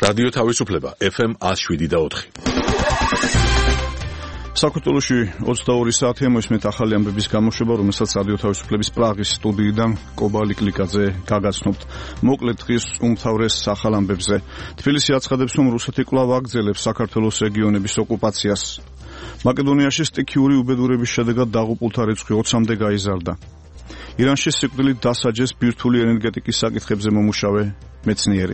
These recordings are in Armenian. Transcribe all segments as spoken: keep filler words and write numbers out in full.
რადიო თავისუფლება ეფ ემ one oh seven და four. საქართველოში ოცდაორი საათია მოსმენთ ახალი ამბების გამოშვება, რომელსაც რადიო თავისუფლების პრაღის სტუდიიდან კობა ლიკლიკაძე გაგაცნობთ. მოკლედ დღის უმთავრეს ახალ ამბებზე. თბილისი აცხადებს, რომ რუსეთი კვლავ აგრძელებს საქართველოს რეგიონების ოკუპაციას. მაკედონიაში სტიქიური უბედურების შედეგად დაღუპულთა რიცხვი ოცამდე გაიზარდა. ირანში სიკვდილით დასაჯეს ბირთვული ენერგეტიკის საკითხებზე მომუშავე მეცნიერი.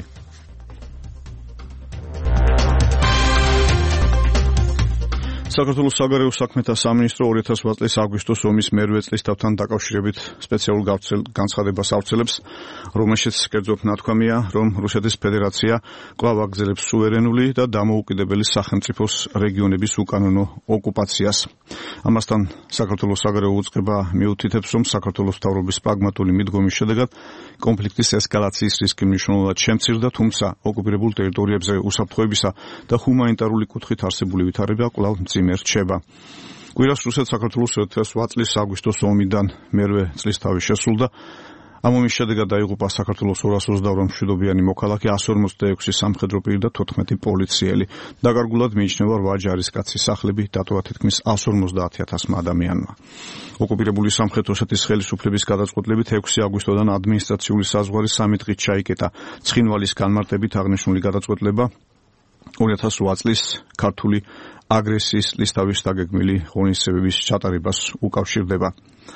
საქართველოს საგარეო საქმეთა სამინისტრო ორი ათას ოცდაორი წლის აგვისტოს ომის მერვე წლისთავთან დაკავშირებით სპეციალურ განცხადებას ავრცელებს, რომელშიც კერძოდ ნათქვამია, რომ რუსეთის ფედერაცია კვლავ აგრძელებს სუვერენული და დამოუკიდებელი სახელმწიფოს რეგიონების უკანონო ოკუპაციას. ამასთან საქართველოს საგარეო უწყება მიუთითებს, რომ საქართველოს მთავრობის პრაგმატული მიდგომის შედეგად კონფლიქტის ესკალაციის რისკი მნიშვნელოვნად შემცირდა, თუმცა ოკუპირებულ ტერიტორიებზე უსაფრთხოებისა და ჰუმანიტარული კუთხით არსებული ვითარება კვლავ მძიმე რჩება. კვირას რუსეთს საქართველოს ორი ათას ოცდაორი წლის აგვისტოს ომიდან მერვე წლისთავი შესრულდა. ამ ომის შედეგად დაიღუპა საქართველოს ორას ოცდაორი მშვიდობიანი მოქალაქე, εκατს ორმოცდაექვსი სამხედრო პირი და თოთხმეტი პოლიციელი. დაკარგულად მიიჩნევა რვა ჯარისკაცის სახლები, დატოვა თითქმის εκατს ორმოცდაათი ათასმა ადამიანმა. ოკუპირებული სამხრეთ ოსეთის ხელისუფლების გადაწყვეტილებით ექვსი აგვისტოდან ადმინისტრაციული საზღვარი სამი დღით ჩაიკეტა. ცხინვალის განმარტებით აღნიშნული გადაწყვეტილება ორი ათას ოცდაორი წლის ქართული აგრესიის ლისტავის დაგეგმილი ღონისძიებების ჩატარებას უკავშირდება.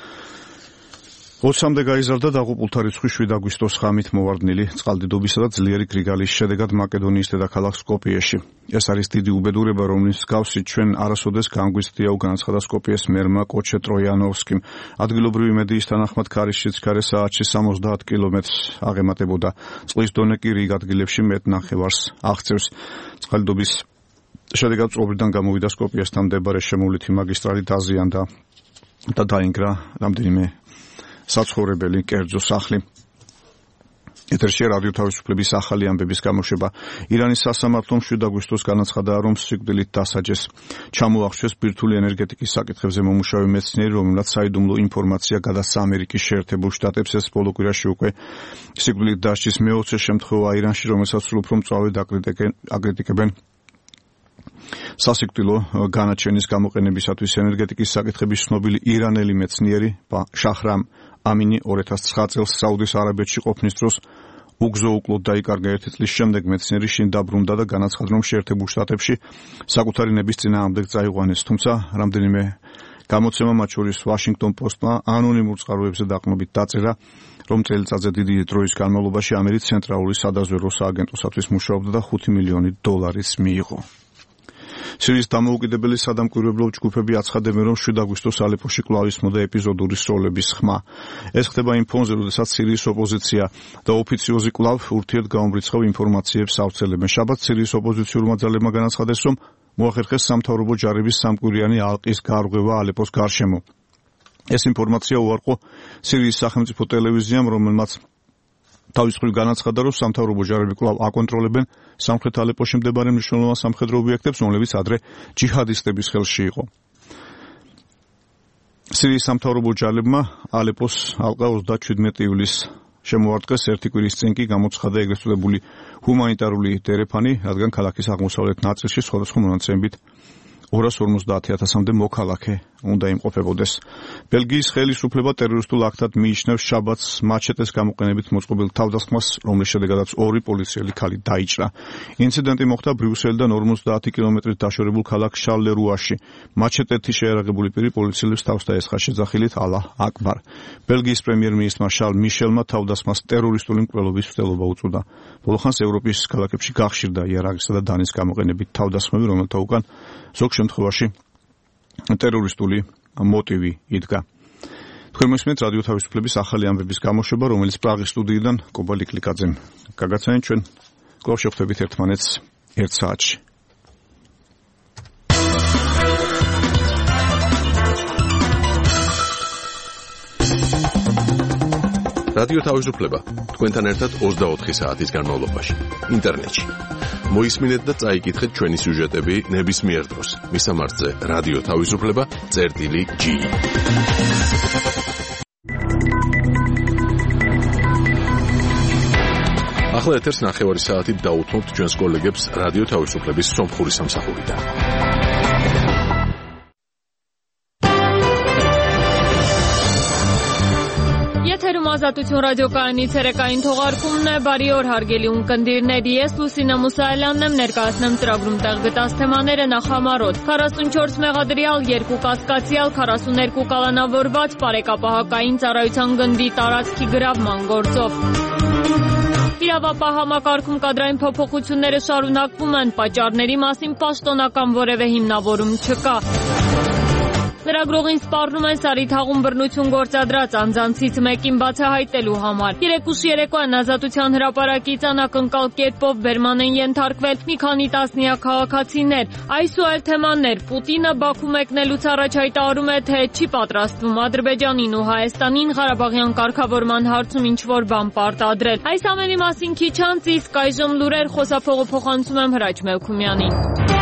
ოცამდე გაიზარდა დაღუპულთა რიცხვი შვიდ აგვისტოს ღამით მოვარდნილი წყალდიდობისა და ძლიერი გრიგალის შედეგად მაკედონიის დედაქალაქ სკოპიეში. ეს არის დიდი უბედურება, რომლის მსგავსი ჩვენ არასოდეს განგვიცდია, განაცხადა სკოპიეს მერმა კოჩე ტროიანოვსკიმ. ადგილობრივი მედიის თანახმად ქარიშიც ქარე საათში სამოცდაათ კილომეტრს აღემატებოდა. წყლის დონე კი რიგ ადგილებში მეტ ნახევარს აღწევს. წყალდიდობის შედეგად წყობრიდან გამოვიდა სკოპიესთან მდებარე შემოვლითი მაგისტრალი დაზიანდა და დაინგრა რამდენიმე საცხოვრებელი კერძო სახლი. ეთერში რადიო თავისუფლების ახალი ამბების გამოშვება. ირანის სასამართლომ შვიდ აგვისტოს განაცხადა, რომ სიკვდილით დასაჯეს. ჩამოახშვეს ბირთვული ენერგეტიკის საკითხებზე მომუშავე მეცნიერი, რომელმაც საიდუმლო ინფორმაცია გადასცა ამერიკის შეერთებულ შტატებს. ეს ბოლო კვირაში უკვე სიკვდილით დასჯის მეოცე შემთხვევა ირანში, რომელსაც სულ უფრო მწვავედ აკრიტიკებენ სასიკვდილო განაჩენის გამოყენებისათვის. ენერგეტიკის საკითხების ცნობილი ირანელი მეცნიერი შაჰრამ ამინი ორი ათას ცხრა წელს საუდის არაბეთში ყოფნის დროს უგზო-უკლოდ დაიკარგა. ერთი წლის შემდეგ მეცნიერი შინ დაბრუნდა და განაცხადა, რომ შეერთებულ შტატებში საკუთარი ნების წინააღმდეგ წაიყვანეს. თუმცა რამდენიმე გამოცემა, მათ შორის Washington Post-მა ანონიმურ წყაროებზე დაყრდნობით დაწერა, რომ წელიწადზე დიდი დროის განმავლობაში ამერიკის ცენტრალური სადაზვერვო სააგენტოსათვის მუშაობდა და ხუთი მილიონი დოლარიც მიიღო. სირიის დამოუკიდებელი სადამკვირვებლო ჯგუფები აცხადებენ, რომ შვიდ აგვისტოს ალეპოში კვლავ ისმოდა ეპიზოდური სროლების ხმა. ეს ხდება იმ ფონზე, როდესაც სირიის ოპოზიცია და ოფიციოზი კვლავ ურთიერთგამომრიცხავ ინფორმაციებს ავრცელებენ. შაბათს სირიის ოპოზიციურმა ძალებმა განაცხადეს, რომ მოახერხეს სამთავრობო ჯარების სამკვირიანი ალყის გარღვევა ალეპოს გარშემო. ეს ინფორმაცია უარყო სირიის სახელმწიფო ტელევიზიამ, რომელმაც თავის მხრივ განაცხადა, რომ სამთავრობო ჯარები კვლავ აკონტროლებენ სამხრეთ ალეპოში მდებარე მნიშვნელოვან სამხედრო ობიექტებს, რომლებიც ადრე ჯიჰადისტების ხელში იყო. სირიის სამთავრობო ჯარებმა ალეპოს ალყა ოცდაჩვიდმეტი ივლისს შემოარტყეს. ერთი კვირის წინ კი გამოცხადა ეგრეთ წოდებული ჰუმანიტარული დერეფანი, რადგან ქალაქის აღმოსავლეთ ნაწილში სხვადასხვა მონაცემებით ორას ორმოცდაათი ათასამდე მოქალაქე უნდა იმყოფებოდეს. ბელგიის ხელისუფლება ტერორისტულ აქტად მიიჩნევს შაბათს მაჩეტეს გამოყენებით მოწყობილ თავდასხმას, რომლის შედეგადაც ორი პოლიციელი ქალი დაიჭრა. ინციდენტი მოხდა ბრიუსელიდან ორმოცდაათი კილომეტრით დაშორებულ ქალაქ შარლერუაში. მაჩეტეთი შეიარაღებული პირი პოლიციელებს თავს დაესხა შეძახილით ალაჰ აკბარ. ბელგიის პრემიერ-მინისტრმა შარლ მიშელმა თავდასხმას ტერორისტული მკვლელობის მცდელობა უწოდა. ბოლოხანს ევროპის ქალაქებში გახშირდა იარაღისა და დანის გამოყენებით თავდასხმები, რომელთა უკან ზოგ შემთხვევაში ტერორისტული მოტივი იდგა. თქვენ მოსმენთ რადიო თავისუფლების ახალი ამბების გამოშვება, რომელიც პრაღის სტუდიიდან კობა ლიკლიკაძემ გაგაცანეთ. ჩვენ კვლავ შევხვდებით ერთმანეთს ერთ საათში. რადიო თავისუფლება თქვენთან ერთად ოცდაოთხი საათის განმავლობაში ინტერნეტში. მოისმინეთ და წაიკითხეთ ჩვენი სიუჟეტები ნებისმიერ დროს. მისამართზე რადიო თავისუფლება წერტილი ჯი. ახლა ეთერს ნახევარი საათით დაუთმობთ ჩვენს კოლეგებს რადიო თავისუფლების სომხური სამსახურიდან. Եթերում ազատություն ռադիոկայանի ցերեկային թողարկումն է, բարի օր հարգելի ունկնդիրներ, ես Լուսինե Մուսայելյանն եմ, ներկայացնեմ ծրագրում տեղ գտած թեմաները նախամարոտ. քառասունչորս մեղադրյալ, երկու կասկածյալ, քառասուներկու կալանավորված, բարեկապահակային ծառայության գնդի տարածքի գրավման գործով. Իրավապահ համակարգում կադրային փոփոխությունները շարունակվում են, պատճառների մասին պաշտոնական որևէ հիմնավորում չկա. Լրագրողին սպառնում են Սարիթաղում բռնություն գործադրած անձանցից մեկին բացահայտելու համար. Երեկուշ երեկոյան Ազատության հրապարակից անակնկալ կերպով բերման են ենթարկվել մի քանի տասնյակ քաղաքացիներ. Այս ու այլ թեմաներ. Պուտինը Բաքու մեկնելուց առաջ հայտարարում է, թե չի պատրաստվում Ադրբեջանին ու Հայաստանին Ղարաբաղյան կարգավորման հարցում ինչ-որ բան պարտադրել. Այս ամենի մասին քիչ անց, իսկ այժմ լուրեր, խոսափողը փոխանցում եմ Հրաչ Մելքումյանին.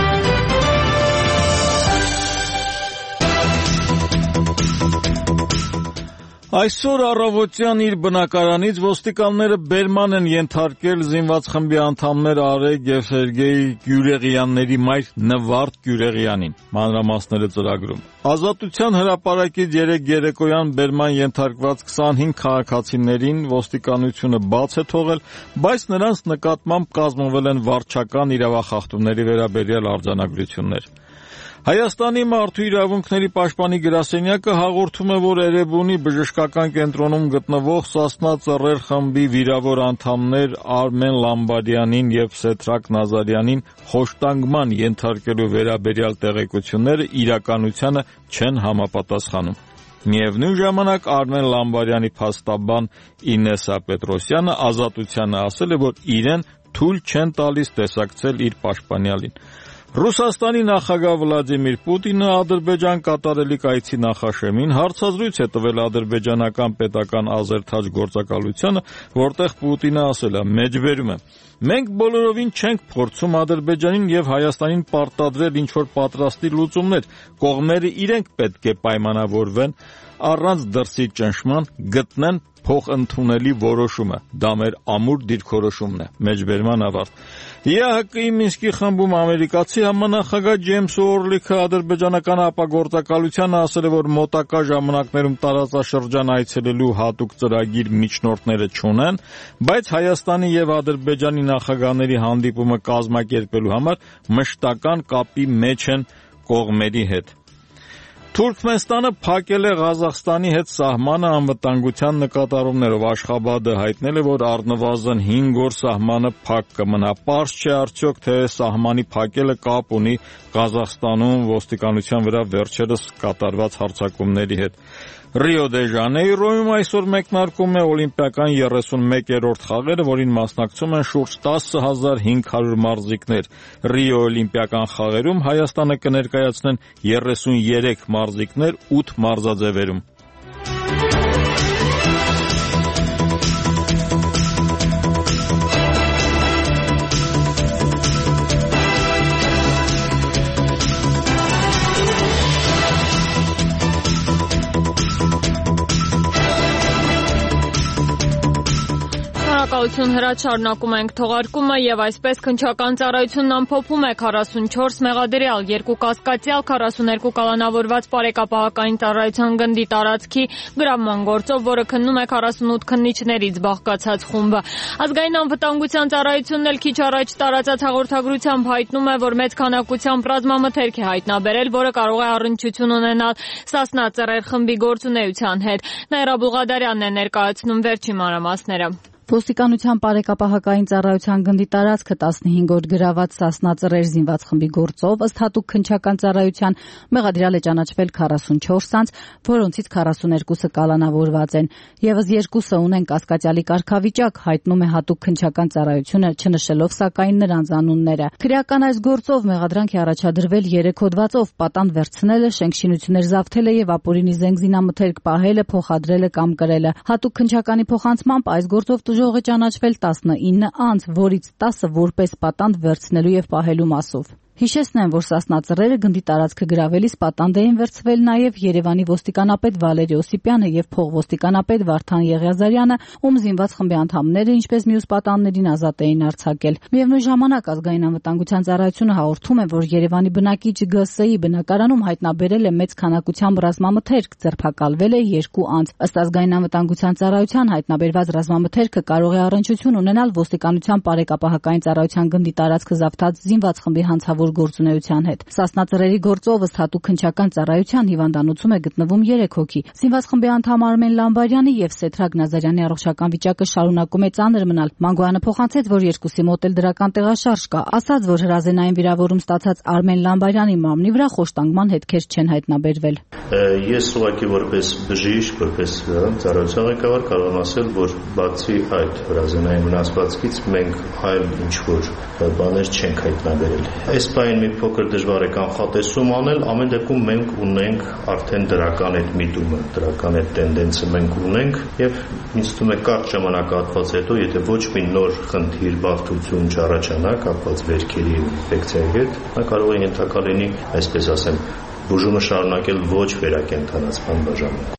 Այսօր առավոտյան իր բնակարանից ոստիկանները բերման են ենթարկել զինված խմբի անդամներ Արեգ և Սերգեյ Գյուրեղյանների մայր Նվարդ Գյուրեղյանին, մանրամասները ծրագրում. Ազատության հրապարակից երեկ երեկոյան բերման ենթարկված քսանհինգ քաղաքացիներին ոստիկանությունը բաց է թողել, բայց նրանց նկատմամբ կազմվել են վարչական իրավախախտումների վերաբերյալ արձանագրություններ. Հայաստանի մարդու իրավունքների պաշտպանի գրասենյակը հաղորդում է, որ Էրեբունի բժշկական կենտրոնում գտնվող Սասնա Ծռեր խմբի վիրավոր անդամներ Արմեն Լամբարյանին և Սեդրակ Նազարյանին խոշտանգման ենթարկելու վերաբերյալ տեղեկությունները իրականությանը չեն համապատասխանում. Միևնույն ժամանակ Արմեն Լամբարյանի փաստաբան Ինեսա Պետրոսյանը Ազատությանը ասել է, որ իրեն թույլ չեն տալիս տեսակցել իր պաշտպանյալին. Ռուսաստանի նախագահ Վլադիմիր Պուտինը Ադրբեջան կատարելիք այցի նախաշեմին հարցազրույց է տվել ադրբեջանական պետական ազերթաջ գործակալությանը, որտեղ Պուտինը ասել է. «Մեջբերում է. մենք բոլորովին չենք փորձում Ադրբեջանին և Հայաստանին պարտադրել ինչ-որ պատրաստի լուծումներ, կողմերը իրենք պետք է պայմանավորվեն, առանց դրսի ճնշման գտնեն փոխընդունելի որոշումը, դա մեր ամուր դիրքորոշումն է», մեջբերման ավարտ։ ԵԱՀԿ-ի Մինսկի խմբում ամերիկացի համանախագահ Ջեյմս Օրլիքը ադրբեջանական ապագործակալությանը ասել է, որ մոտակա ժամանակներում տարածաշրջան այցելելու հատուկ ծրագիր միջնորդները չունեն, բայց Հայաստանի և Ադրբեջանի նախագահների հանդիպումը կազմակերպելու համար մշտական կապի մեջ են կողմերի հետ։ Թուրքմենստանը փակել է Ղազախստանի հետ սահմանը անվտանգության նկատառումներով. Աշխաբադը հայտնել է, որ առնվազն հինգ օր սահմանը փակ կմնա։ Պարզ չէ արդյոք, թե սահմանի փակելը կապ ունի Ղազախստանում ոստիկանության վրա վերջերս կատարված հարձակումների հետ։ Ռիո դե Ժանեյրոյում այսօր մեկնարկում է օլիմպիական երեսունմեկերորդ խաղերը, որին մասնակցում են շուրջ տասը հազար հինգ հարյուր մարզիկներ։ Ռիո օլիմպիական խաղերում Հայաստանը կներկայացնեն երեսուներեք մարզիկներ ութ մարզաձևերում։ Շնորհակալություն Հրաչ, շարունակում ենք թողարկումը և այսպես քննչական ծառայությունն ամփոփում է քառասունչորս մեղադրյալ, երկու կասկածյալ, քառասուներկու կալանավորված բարեկապահակային ծառայության գնդի տարածքի գրավման գործով, որը քննում է քառասունութ քննիչներից բաղկացած խումբը։ Ազգային անվտանգության ծառայությունն էլ քիչ առաջ տարածած հաղորդագրությամբ հայտնում է, որ մեծ քանակությամբ ռազմամթերք է հայտնաբերել, որը կարող է առնչություն ունենալ Սասնա Ծռեր խմբի գործունեության հետ։ Նաիրա Բուլղադարյանն է ներկայացնում վերջին մանրամասները։ Ոստիկանության բարեկապահակային ծառայության գնդի տարածքը տասնհինգ օր գրաված Սասնա Ծռեր զինված խմբի գործով ըստ հատուկ քննչական ծառայության մեղադրյալ է ճանաչվել քառասունչորս անձ, որոնցից քառասուներկուսը կալանավորված են։ Եվս երկուսը ունեն կասկածյալի կարգավիճակ, հայտնում է հատուկ քննչական ծառայությունը, չնշելով սակայն նրանց անունները։ Քրեական այս գործով մեղադրանք է առաջադրվել երեք հոդվածով՝ պատանդ վերցնելը, շենքշինություններ զավթելը և ապօրինի զենք զինամթերք պահելը, փոխադրելը կամ կրելը։ Հատուկ քննչականի փոխանցմամբ այս գործով Ժողը ճանաչվել տասնինը անձ, որից տասը որպես պատանդ վերցնելու և պահելու մասով։ Հիշեցնեմ, որ Սասնա ծռերը գնդի տարածքը գրավելիս պատանդ էին վերցվել նաև Երևանի ոստիկանապետ Վալերի Օսիպյանը եւ փողոստիկանապետ Վարդան Եղիազարյանը, ում զինված խմբի անդամները, ինչպես մյուս պատանդներին, ազատ էին արձակել։ Միևնույն ժամանակ ազգային անվտանգության ծառայությունը հաղորդում է, որ Երևանի բնակիչ Գ С-ի բնակարանում հայտնաբերել է մեծ քանակությամբ ռազմամթերք, ձերբակալվել է երկու անձ։ Ըստ ազգային անվտանգության ծառայության հայտնաբերված ռազմամթերքը կարող է առնչություն ունենալ ոստիկանության բարեկապահական ծառայության գնդի տարածքը զավթած զինված խմբի հանցավոր գործունեության հետ։ Սասնա ծռերի գործով ըստ հատուկ քննչական ծառայության հիվանդանոցում է գտնվում երեք հոգի։ Զինված խմբի անդամ Արմեն Լամբարյանի եւ Սեթրակ Նազարյանի առողջական վիճակը շարունակում է ծանր մնալ։ Մանգոյանը փոխանցեց, որ երկուսի մոտ էլ դրական տեղաշարժ կա, ասաց, որ հրազենային վիրավորում ստացած Արմեն Լամբարյանի մամնի վրա խոշտանգման հետքեր չեն հայտնաբերվել։ Ես ուղղակի որպես բժիշկ, որպես ծառայության ղեկավար կարող եմ ասել, որ բացի այդ հրազենային վնասվածքից մենք այլ ինչ-որ բաներ չենք հայտնաբերել։ Այս բանին մի փոքր դժվար է կանխատեսում անել, ամեն դեպքում մենք ունենք արդեն դրական այդ միտումը, դրական այդ տենդենսը մենք ունենք եւ ինձ թվում է կարճ ժամանակահատված հետո, եթե ոչ մի նոր խնդիր, բարդություն չառաջանա կապված վերքերի ինֆեկցիայի հետ, նա կարող է ենթակա լինի, այսպես ասեմ, բուժումը շարունակել ոչ վերակենդանացման բաժանում։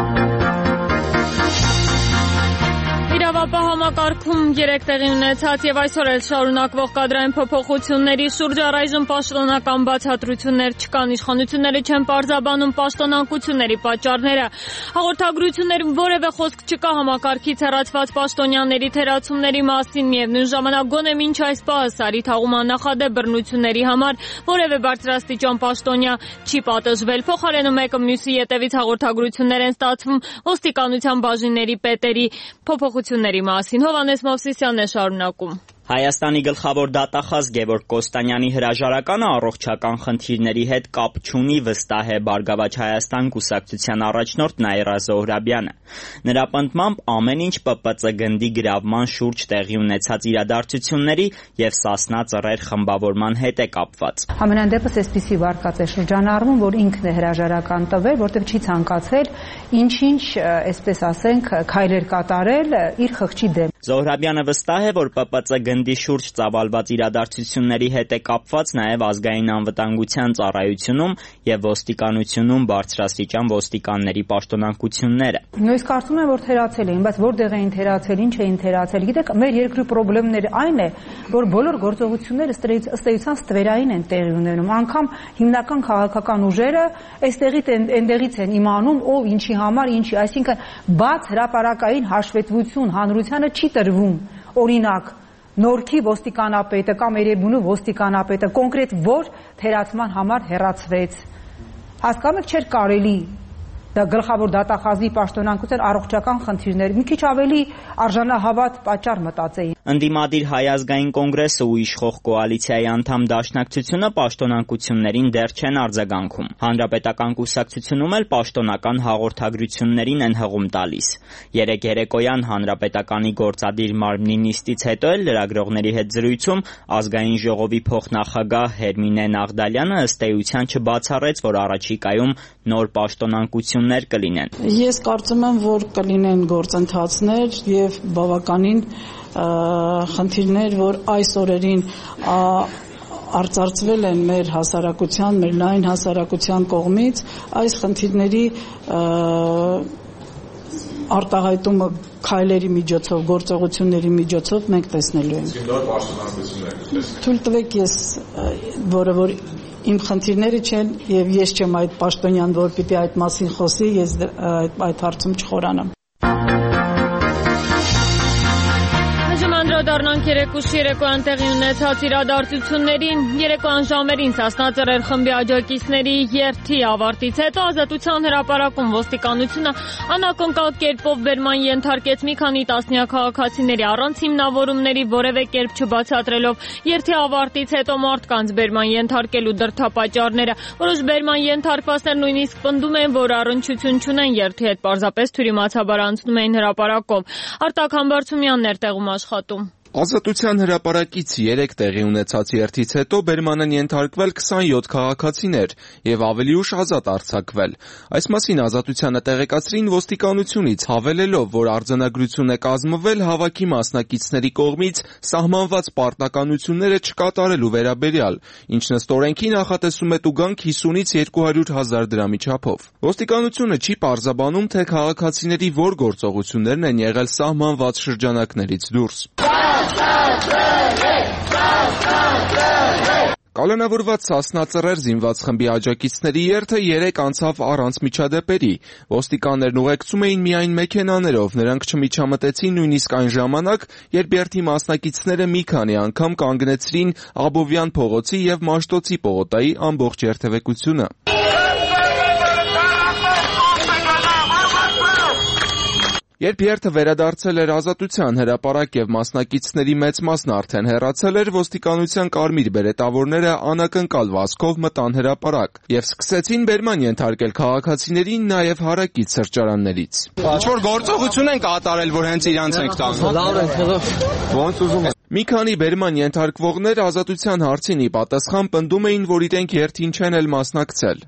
Իրավապահ համակարգում երեք տեղի ունեցած եւ այսօր էլ շարունակվող կադրային փոփոխությունների շուրջ առայժմ պաշտոնական բացատրություններ չկան, իշխանությունները չեն պարզաբանում պաշտոնանկությունների պատճառները։ Հաղորդագրություններում որևէ խոսք չկա համակարգից հեռացված պաշտոնյաների թերացումների մասին, միևնույն ժամանակ գոնե մինչ այս պահը Սարի թաղման նախադեպ բռնությունների համար որևէ բարձրաստիճան պաշտոնյա չի պատժվել։ Փոխարենը մեկը մյուսի ետևից հաղորդագրություններ են ստացվում ոստիկանության բաժինների պետերի փոփոխությունների մասին։ Հովհաննես Մովսիսյանն է շարունակում։ Հայաստանի գլխավոր դատախազ Գևորգ Կոստանյանի հրաժարականը առողջական խնդիրների հետ կապ չունի, վստահ է Բարգավաճ Հայաստան կուսակցության առաջնորդ Նաիրա Զոհրաբյանը։ Նրա պնդմամբ ամեն ինչ Պ Պ Ծ գնդի գրավման շուրջ տեղի ունեցած իրադարձությունների եւ Սասնա ծռեր խմբավորման հետ է կապված։ Ամենայն դեպս այսպիսի վարկած է շրջանառվում, որ ինքն է հրաժարական տվել, որտեղ չի ցանկացել ինչ-ինչ, այսպես ասենք, քայլեր կատարել իր խղճի դեմ։ Զոհրաբյանը վստահ է, որ Պ Պ Ծ գնդի շուրջ ծավալված իրադարձությունների հետ է կապված նաև ազգային անվտանգության ծառայությունում եւ ոստիկանությունում բարձրաստիճան ոստիկանների պաշտոնանկությունները։ Ես կարծում եմ, որ թերացել էին, բայց որտեղ էին թերացել, ինչ էին թերացել։ Գիտեք, մեր երկրի խնդիրները այն է, որ բոլոր գործողությունները ըստ էության ստվերային են տեղի ունենում։ Անկամ հիմնական քաղաքական ուժերը այստեղից այնտեղից են իմանում, ով ինչի համար, ինչի, այսինքն բաց հրապարակային հաշվետվություն հանրությանը չի տրվում։ Օրինակ Նորքի ոստիկանապետը կամ Էրեբունու ոստիկանապետը կոնկրետ որ թերացման համար հեռացվեց։ Հասկանում եք, չէր կարելի դա գլխավոր դատախազի պաշտոնանկության առողջական խնդիրներ մի քիչ ավելի արժանահավատ պատճառ մտածեին։ Ընդդիմադիր Հայ ազգային կոնգրեսը ու իշխող կոալիցիայի անդամ դաշնակցությունը պաշտոնանկություններին դեռ չեն արձագանքում։ Հանրապետական կուսակցությունում էլ պաշտոնական հաղորդագրություններին են հղում տալիս։ Երեկ երեկոյան Հանրապետականի գործադիր մարմնի նիստից հետո էլ լրագրողների հետ զրույցում ազգային ժողովի փոխնախագահ Հերմինե Նաղդալյանը ըստ էության չբացառեց, որ առաջիկայում նոր պաշտոնանկություններ կլինեն։ Ես կարծում եմ, որ կլինեն գործընթացներ եւ բավականին խնդիրներ, որ այս օրերին արծարծվել են մեր հասարակության, մեր լայն հասարակության կողմից, այս խնդիրների արտահայտումը քայլերի միջոցով, գործողությունների միջոցով մենք տեսնելու ենք։ Նոր պաշտոնանկություններ։ Թույլ տվեք ես, որը որ իմ խնդիրները չեն եւ ես չեմ այդ պաշտոնյան, որ պիտի այդ մասին խոսի, ես այդ հարցում չխորանամ։ Անդրադառնանք երեկուշ երեկոյան տեղի ունեցած իրադարձություններին։ Երեկոյան ժամերին Սասնա ծռեր խմբի աջակիցների երթի ավարտից հետո Ազատության հրապարակում ոստիկանությունը անակնկալ կերպով բերման ենթարկեց մի քանի տասնյակ քաղաքացիների առանց հիմնավորումների որևէ կերպ չբացատրելով երթի ավարտից հետո մարդկանց բերման ենթարկելու դրդապատճառները։ Որոշ բերման ենթարկվածներ նույնիսկ պնդում են, որ առնչություն չունեն երթի հետ, պարզապես թյուրիմացաբար անցնում էին հրապարակով։ Արտակ Համբարձումյանն էր տեղում աշխատում։ Ազատության հրապարակից երեք տեղի ունեցած երթից հետո բերման են ենթարկվել քսանյոթ քաղաքացիներ եւ ավելի ուշ ազատ արձակվել։ Այս մասին Ազատությանը տեղեկացրին ոստիկանությունից, հավելելով, որ արձանագրություն է կազմվել հավաքի մասնակիցների կողմից սահմանված պարտականությունները չկատարելու վերաբերյալ, ինչն ըստ օրենքի նախատեսում է տուգանք հիսունից երկու հարյուր հազար դրամի չափով։ Ոստիկանությունը չի պարզաբանում, թե քաղաքացիների որ գործողություններն են եղել սահմանված շրջանակներից դուրս։ Կալանավորված Սասնա Ծռեր զինված խմբի աջակիցների երթը երեք անցավ առանց միջադեպերի։ Ոստիկաններն ուղեկցում էին միայն մեքենաներով, նրանք չմիջամտեցին նույնիսկ այն ժամանակ, երբ երթի մասնակիցները մի քանի անգամ կանգնեցրին Աբովյան փողոցի եւ Մաշտոցի պողոտայի ամբողջ երթևեկությունը։ Երբ երթը վերադարձել էր Ազատության հրապարակ եւ մասնակիցների մեծ մասն արդեն հեռացել էր, ոստիկանության կարմիր բերետավորները անակնկալ վազքով մտան հրապարակ եւ սկսեցին բերման ենթարկել քաղաքացիներին նաեւ հարակից սրճարաններից։ Ինչ-որ գործողություն են կատարել, որ հենց իրանց ենք տանում։ Լավ է, ոնց ուզում եք։ Մի քանի բերման ենթարկվողներ Ազատության հարցին ի պատասխան պնդում էին, որ իրենք երթին չեն էլ մասնակցել։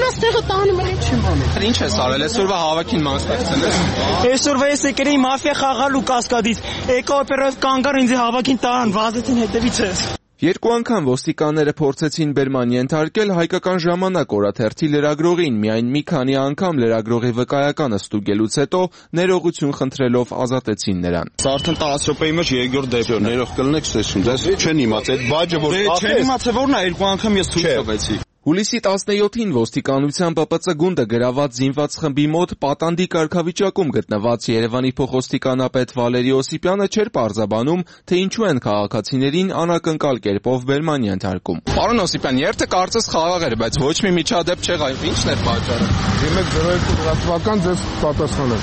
Ինչ ես արել, այսօրվա հավաքին մասնակցել ես։ Այսօրվա ես եկել էի մաֆիա խաղալու Կասկադից։ Եկա օպերատիվ կանգար ինձ հավաքին տարան, վազեցին հետևից ես։ Երկու անգամ ոստիկանները փորձեցին բերման ենթարկել Հայկական ժամանակ օրաթերթի լրագրողին, միայն մի քանի անգամ լրագրողի վկայականը ստուգելուց հետո ներողություն խնդրելով ազատեցին նրան։ Սա արդեն տասը րոպեի մեջ երկրորդ դեպք է, ներող կլնեք ստեսում, դες չեն իմացել, այդ բաժը որ չեն իմացել որն է, երկու անգամ ես ցույց տվեցի։ Հուլիսի տասնյոթին ոստիկանության Պ Պ Ց գունդը գրաված զինված խմբի մոտ պատանդի կարգավիճակում գտնված Երևանի փոխոստիկանապետ Վալերի Օսիպյանը չէր պարզաբանում, թե ինչու են քաղաքացիներին անակնկալ կերպով բերման ենթարկում։ Պարոն Օսիպյան, երթը կարծես խաղաղ էր, բայց ոչ մի միջադեպ չեղավ, ի՞նչն էր պատճառը։ Իմեք դրայք ռազմական ձեզ պատասխանը։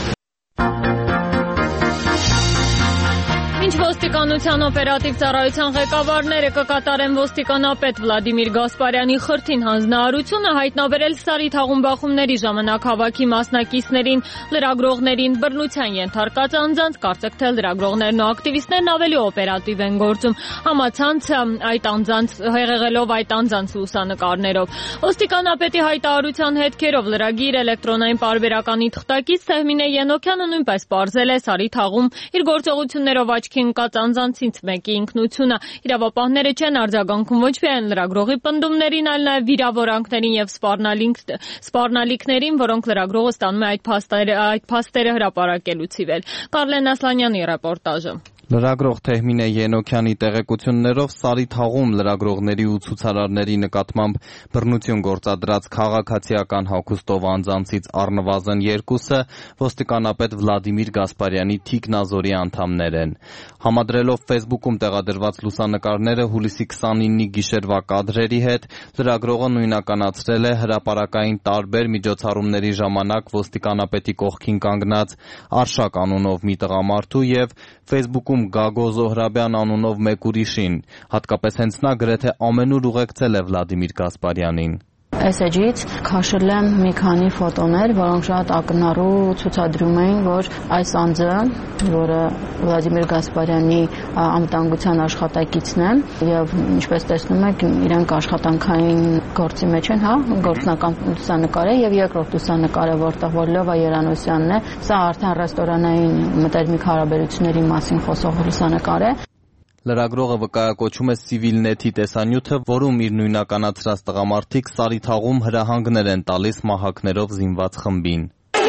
Ինչ ոստիկանության օպերատիվ ծառայության ղեկավարները կկատարեն ոստիկանապետ Վլադիմիր Գասպարյանի խրթին հանձնարարությունը հայտնաբերել Սարի թաղում բախումների ժամանակ հավաքի մասնակիցներին, լրագրողներին, բռնության ենթարկած անձանց, կարծեք թե լրագրողներն ու ակտիվիստներն ավելի օպերատիվ են գործում, համացանցը այդ անձանց հեղեղելով այդ անձանց լուսանկարներով։ Ոստիկանապետի հայտարարության հետքերով լրագիր էլեկտրոնային պարբերականի թղթակից Թեհմինե Ենոքյանը նույնպես պարզել է Սարի թաղում իր գործողություններով աչքի ընկած անձանցից մեկի ինքնությունը։ Իրավապահները չեն արձագանքում ոչ միայն լրագրողի պնդումներին, այլ նաև վիրավորանքներին եւ սպառնալիքներին, որոնք լրագրողը ստանում է այդ փաստերը, այդ փաստերը հրապարակելուց ի վեր։ Կարլեն Ասլանյանի ռեպորտաժը։ Լրագրող Թեհմինե Ենոքյանի տեղեկություններով Սարի թաղում լրագրողների ու ցուցարարների նկատմամբ բռնություն գործադրած քաղաքացիական հագուստով անձանցից առնվազն երկուսը ոստիկանապետ Վլադիմիր Գասպարյանի թիկնազորի անդամներ են։ Համադրելով Facebook-ում տեղադրված լուսանկարները հուլիսի քսանինի գիշերվա կադրերի հետ, լրագրողը նույնականացրել է հրապարակային տարբեր միջոցառումների ժամանակ ոստիկանապետի կողքին կանգնած Արշակ անունով մի տղամարդու եւ Facebook-ում Գագո Զոհրաբյան անունով մեկ ուրիշին, հատկապես հենց նա գրեթե ամենուր ուղեկցել է Վլադիմիր Գասպարյանին։ Այս էջից քաշել եմ մի քանի ֆոտոներ, որոնք շատ ակնառու ցուցադրում էին, որ այս անձը, որը Վլադիմիր Գասպարյանի անվտանգության աշխատակիցն է, եւ ինչպես տեսնում եք, իրենք աշխատանքային գործի մեջ են, հա, գործնական լուսանկար է եւ երկրորդ լուսանկարը, որտեղ որ Լևա Երանոսյանն է, սա արդեն ռեստորանային մտերմիկ հարաբերությունների մասին խոսող լուսանկար է։ Լրագրողը վկայակոչում է Civilnet-ի տեսանյութը, որում իր նույնականացրած տղամարդիկ Սարի թաղում հրահանգներ են տալիս մահակներով զինված խմբին։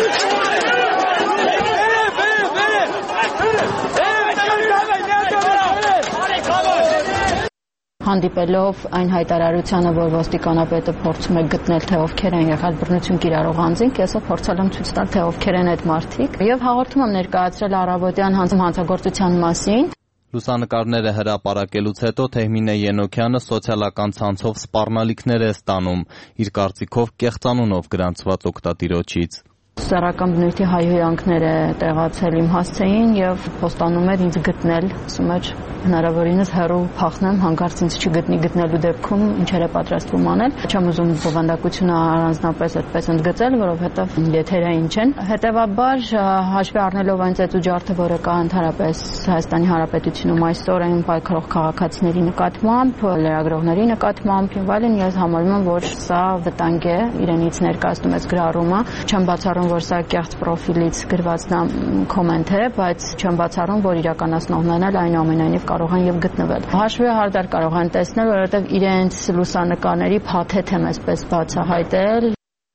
Հանդիպելով այն հայտարարությանը, որ ոստիկանապետը փորձում է գտնել, թե ովքեր են եղել բռնություն կիրառող անձինք, ես փորձել եմ ցույց տալ, թե ովքեր են այդ մարդիկ, եւ հաղորդում եմ ներկայացրել առավոտյան հանցագործության մասին։ Լուսանկարները հրապարակելուց հետո Թեհմինե Ենոքյանը սոցիալական ցանցով սպառնալիքներ է ստանում իր կարծիքով կեղծանունով գրանցված օգտատիրոջից։ Սեռական բնույթի հայհոյանքները տեղացել իմ հասցեին եւ խոստանում էր ինձ գտնել, ասում էր հնարավորինս հեռու փախնեմ, հանկարծ ինձ չգտնի, գտնելու դեպքում ինչեր է պատրաստվում անել։ Չեմ ուզում բովանդակությունը առանձնապես այդպես ընդգծել, որովհետեւ եթերային չեն։ Հետևաբար հաշվի առնելով այն ծեծու ջարդը, որը կա ընդհանրապես Հայաստանի Հանրապետությունում այսօր այն պայքարող քաղաքացիների նկատմամբ, լրագրողների նկատմամբ, եւ այլն, ես համարում եմ, որ սա վտանգ է իրենից ներկայացնում ես գրառումը։ Չեմ բացառում, որ սա կեղծ պրոֆիլից գրված կոմենտ է, բայց չեմ բացառում, որ իրականացնողներն էլ այնուամենայնիվ կարող են եւ գտնվել։ Հաշվի հարդար կարող են տեսնել, որովհետեւ իրենց լուսանկարների փաթեթ եմ այսպես բացահայտել։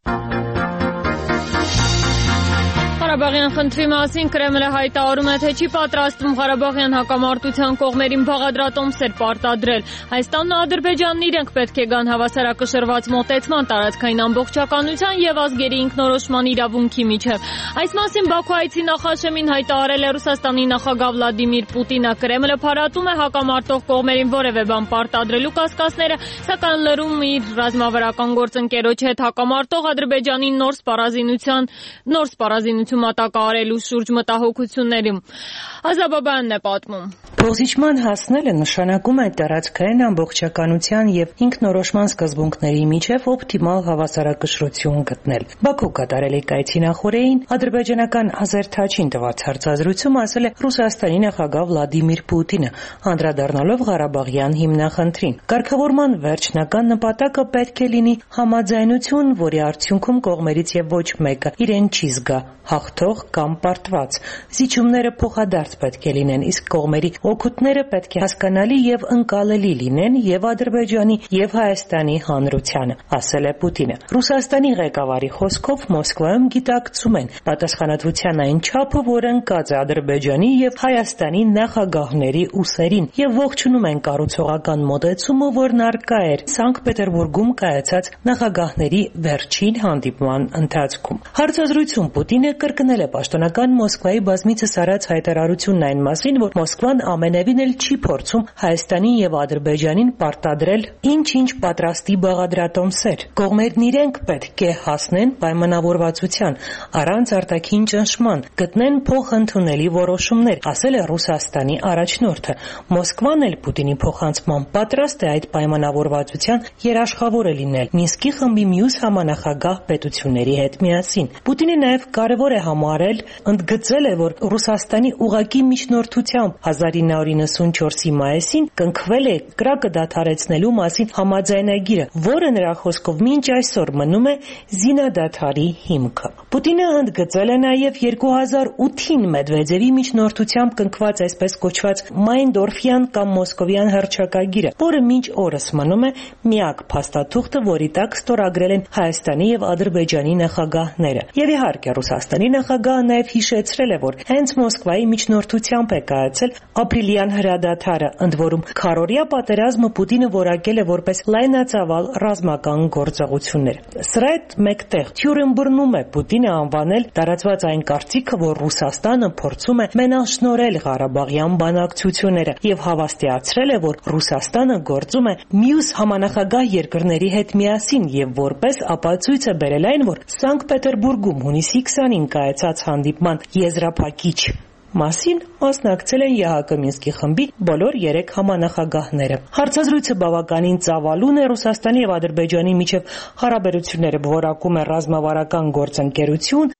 Ղարաբաղյան խնդրի մասին Կրեմլը հայտարարում է, թե չի պատրաստվում Ղարաբաղյան հակամարտության կողմերին բաղադրատոմսեր պարտադրել։ Հայաստանն ու Ադրբեջանն իրենք պետք է գան հավասարակշռված մոտեցման, տարածքային ամբողջականության եւ ազգերի ինքնորոշման իրավունքի միջև։ Այս մասին Բաքու այցի նախաշեմին հայտարարել է Ռուսաստանի նախագահ Վլադիմիր Պուտինը։ Կրեմլը փառատում է հակամարտող կողմերին որևէ բան պարտադրելու կասկածները, սակայն լրում իր ռազմավարական գործընկերոջ հետ հակամարտող Ադրբեջանի նոր սպառազինության նոր սպառազինություն մատակարարելու շուրջ մտահոգությունների։ Ազաբաբյանն է պատմում։ Փոխզիջման հասնելը նշանակում է տարածքային ամբողջականության եւ ինքնորոշման սկզբունքների միջև օպտիմալ հավասարակշռություն գտնել։ Բաքու կատարելիք այցի նախօրեին ադրբեջանական Ազերթաչին տված հարցազրույցում ասել է Ռուսաստանի նախագահ Վլադիմիր Պուտինը, անդրադառնալով Ղարաբաղյան հիմնախնդրին։ Կարգավորման վերջնական նպատակը պետք է լինի համաձայնություն, որի արդյունքում կողմերից եւ ոչ մեկը իրեն չի զգա հաղթող կամ պարտված։ Զիջումները փոխադարձ պետք է լինեն, իսկ կողմերի օգուտները պետք է հասկանալի եւ ընկալելի լինեն եւ Ադրբեջանի եւ Հայաստանի հանրությանը, ասել է Պուտինը։ Ռուսաստանի ղեկավարի խոսքով Մոսկվայում գիտակցում են պատասխանատվության այն չափը, որ ընկած է Ադրբեջանի եւ Հայաստանի նախագահների ուսերին եւ ողջունում են կառուցողական մոտեցումը, որն առկա էր Սանկտ Պետերբուրգում կայացած նախագահների վերջին հանդիպման ընթացքում։ Հարցազրույցում Պուտինը կրկնել է պաշտոնական Մոսկվայի բազմիցս արած հայտարարությունն այն մասին, որ Մոսկվան ամենևին էլ չի փորձում Հայաստանին եւ Ադրբեջանին պարտադրել ինչ-ինչ պատրաստի բաղադրատոմսեր։ Կողմերն իրենք պետք է հասնեն պայմանավորվածության, առանց արտաքին ճնշման, գտնեն փոխընդունելի որոշումներ, ասել է Ռուսաստանի առաջնորդը։ Մոսկվան էլ Պուտինի փոխանցման պատրաստ է այդ պայմանավորվածության երաշխավորը լինել Մինսկի խմբի մյուս համանախագահ պետությունների հետ միասին։ Պուտինը նաեւ կարևոր է համարել, ընդգծել է, որ Ռուսաստանի ուղղակի միջնորդությամբ հազար ինը հարյուր նվաթ չորսի մայիսին կնքվել է կրակը դադարեցնելու մասին համաձայնագիրը, որը նրա խոսքով մինչ այսօր մնում է զինադադարի հիմքը։ Պուտինը ընդգծել է նաև երկու հազար ութին Մեդվեդևի միջնորդությամբ կնքված այսպես կոչված Մայնդորֆյան կամ Մոսկովյան հռչակագիրը, որը մինչ օրս մնում է միակ փաստաթուղթը, որի տակ ստորագրել են Հայաստանի եւ Ադրբեջանի նախագահները։ Եվ իհարկե Ռուսաստանի նախագահը նաև հիշեցրել է, որ հենց Մոսկվայի միջնորդությամբ է կայացել ապրիլյան հրադադարը, ընդ որում քառօրյա պատերազմը Պուտինը որակել է որպես լայնածավալ ռազմական գործողություններ։ Սրա հետ մեկտեղ Թյուրենբռնում է Պուտինը անվանել տարածված այն կարծիքը, որ Ռուսաստանը փորձում է մենաշնորհել Ղարաբաղյան բանակցությունները եւ հավաստիացրել է, որ Ռուսաստանը գործում է մյուս համանախագահ երկրների հետ միասին եւ որպես ապացույց է բերել այն, որ Սանկտ Պետերբուրգում հունիսի քսանին կայացած հանդիպման եզրափակիչ մասին մասնակցել են ԵՀԿ Մինսկի խմբի բոլոր երեք համանախագահները։ Հարցազրույցը բավականին ծավալուն է Ռուսաստանի եւ Ադրբեջանի միջև հարաբերությունները որակում է ռազմավարական գործընկերություն։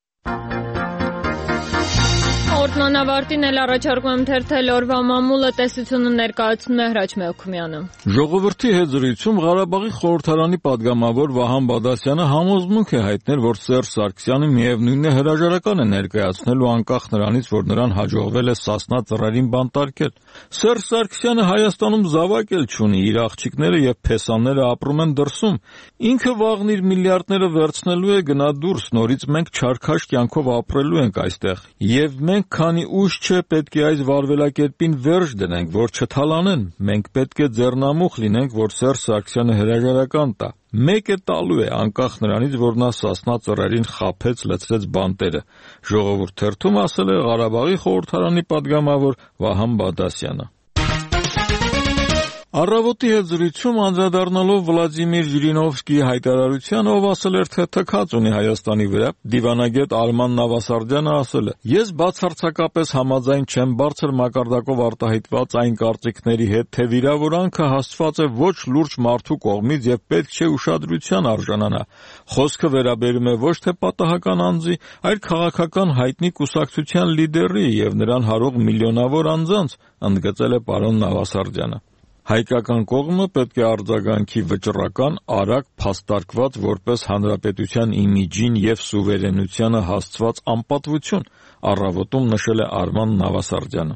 Օրտնան ավարտին էլ առաջարկում եմ թերթել օրվա մամուլը, տեսությունը ներկայացնում է Հրաչ Մելքումյանը։ Ժողովրդի հետ զրույցում Ղարաբաղի խորհրդարանի падգամավոր Վահան Բադասյանը համոզմունք է հայտնել, որ Սերժ Սարգսյանը միևնույնն է հրաժարական է ներկայացնելու անկախ նրանից, որ նրան հաջողվել է Սասնա ծռերին բանտարկել։ Սերժ Սարգսյանը Հայաստանում զավակ էլ չունի, իր աղջիկները եւ փեսաները ապրում են դրսում։ Ինքը վաղն իր միլիարդները վերցնելու է գնա դուրս, նորից մենք չարքաշ կյանքով ապրելու ենք այստեղ։ Եվ մենք քանի ուշ չէ պետք է այս վարվելակերպին վերջ դնենք, որ չթալանեն։ Մենք պետք է ձեռնամուխ լինենք, որ Սերժ Սարգսյանը հրաժարական տա։ Մեկ է տալու է, անկախ նրանից, որ նա Սասնա ծռերին խաբեց, լցրեց բանտերը։ Ժողովուրդ թերթում ասել է Ղարաբաղի խորհրդարանի падգամավոր Վահան Բադասյանը։ Առավոտի հետ զրույցում անդրադառնալով Վլադիմիր Ժիրինովսկիի հայտարարությանը, ով ասել էր, թե թքած ունի Հայաստանի վրա, դիվանագետ Արման Նավասարդյանը ասել է. «Ես բացարձակապես համաձայն չեմ բարձր մակարդակով արտահայտված այն կարծիքների հետ, թե վիրավորանքը հասցված է ոչ լուրջ մարդու կողմից եւ պետք չէ ուշադրության արժանանա։ Խոսքը վերաբերում է ոչ թե պատահական անձի, այլ քաղաքական հայտնի կուսակցության լիդերի եւ նրան հարող միլիոնավոր անձանց», ընդգծել է պարոն Նավասարդյանը։ Հայկական կողմը պետք է արձագանքի վճռական, արագ, փաստարկված որպես հանրապետության իմիջին եւ սուվերենությանը հասցված անպատվություն, առավոտում նշել է Արման Նավասարդյանը։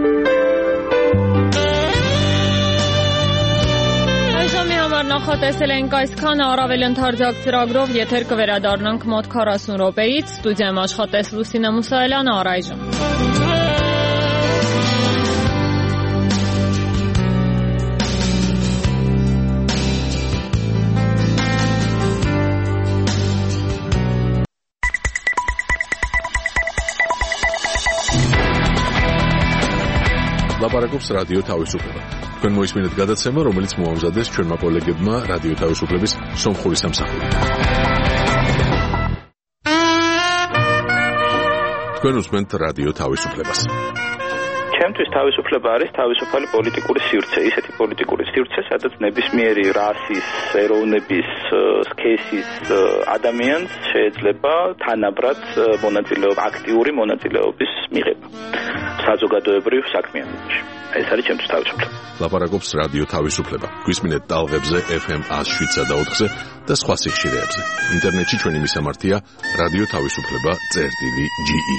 Այժմի համար նախատեսել ենք այսքանը, առավել ընդարձակ ծրագրով եթեր կվերադառնանք մոտ քառասուն րոպեից, ստուդիայում աշխատեց Լուսինե Մուսայելյանը, առայժմ։ Լապարակობს ռադիո Თავისუფლება։ Თქვენ მოისმინეთ გადაცემა, რომელიც მოამზადეს ჩვენმა კოლეგებმა რადიო თავისუფლების სომხური სამსახური. თქვენ უსმენთ რადიო თავისუფლებას. ჩემთვის თავისუფლება არის თავისუფალი პოლიტიკური სივრცე, ისეთი პოლიტიკური სივრცე, სადაც ნებისმიერი რასის, ეროვნების, სქესის ადამიანს შეიძლება თანაბრად მონაწილეობა, აქტიური მონაწილეობის მიღება საზოგადოებრივ საქმიანობაში. ეს არის ჩემთვის თავისუფლება. ლაპარაკობს რადიო თავისუფლება. გვისმინეთ ტალღებზე ეფ ემ one oh seven და ოთხზე და სხვა სიხშირეებზე. ინტერნეტში ჩვენი მისამართია რადიო თავისუფლება წერტილი ჯი ი.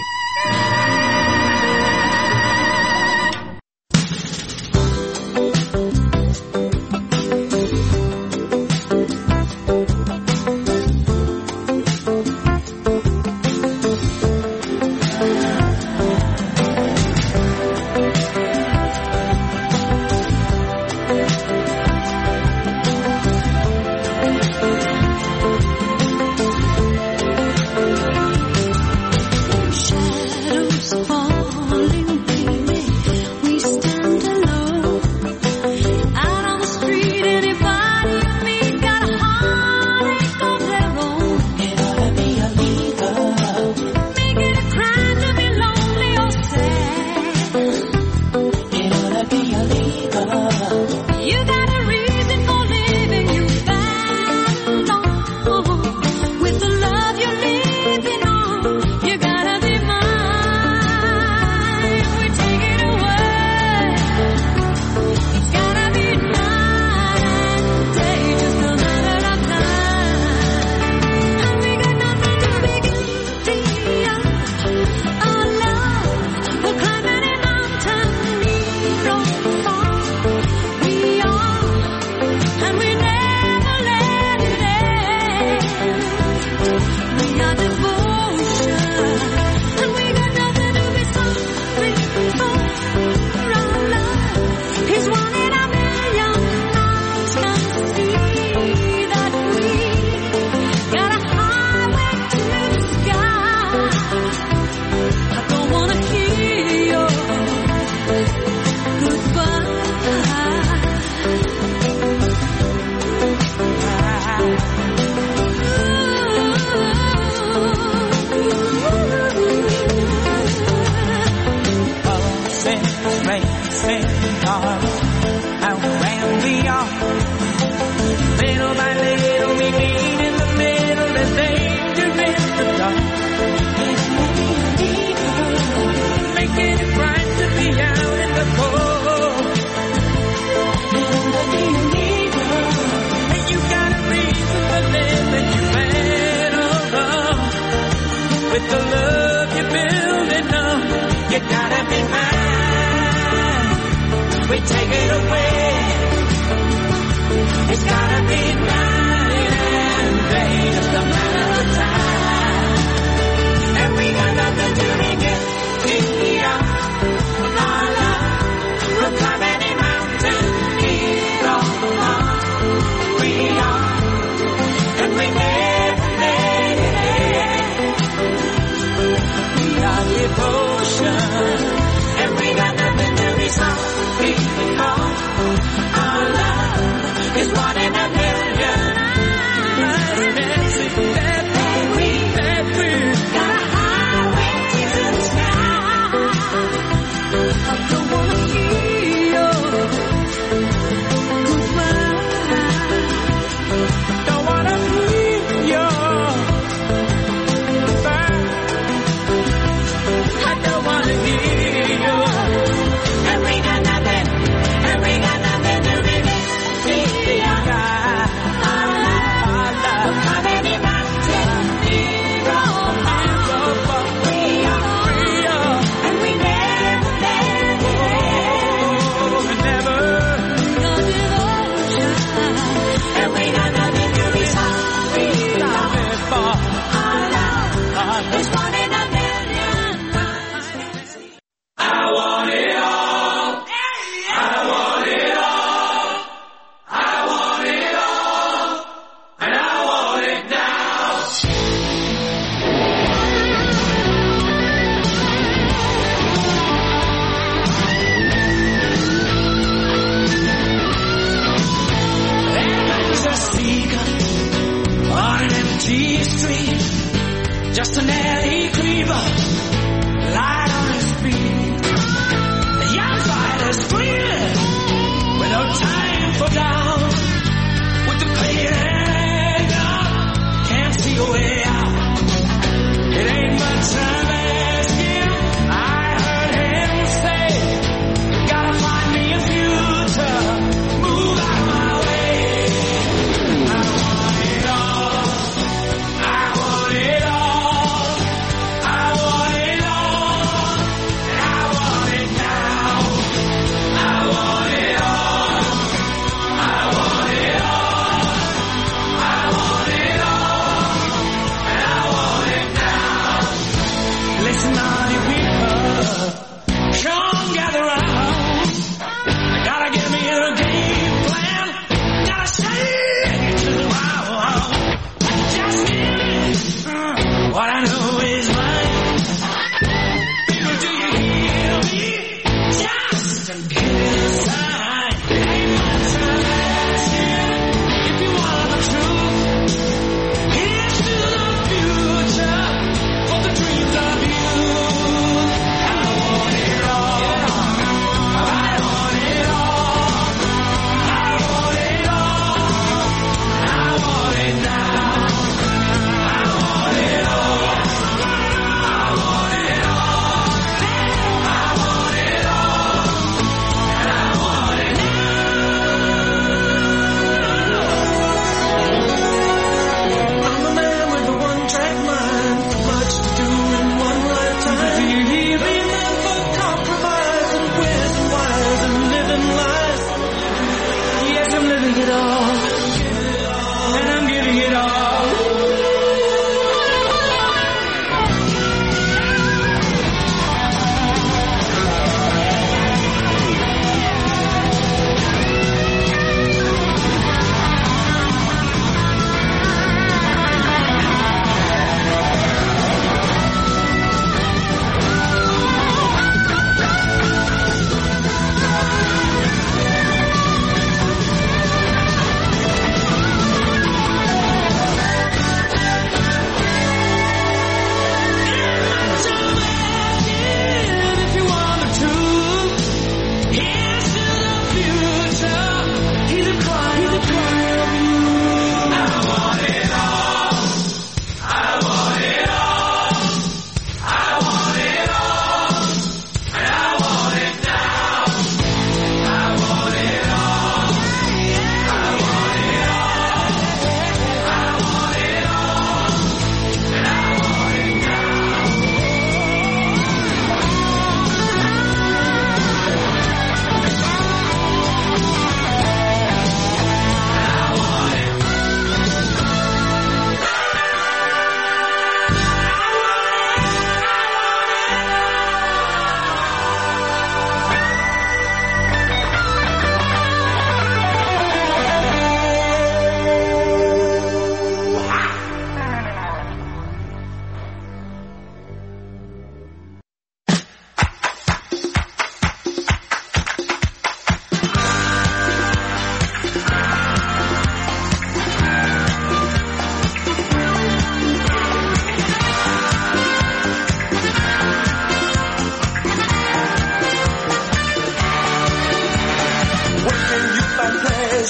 We take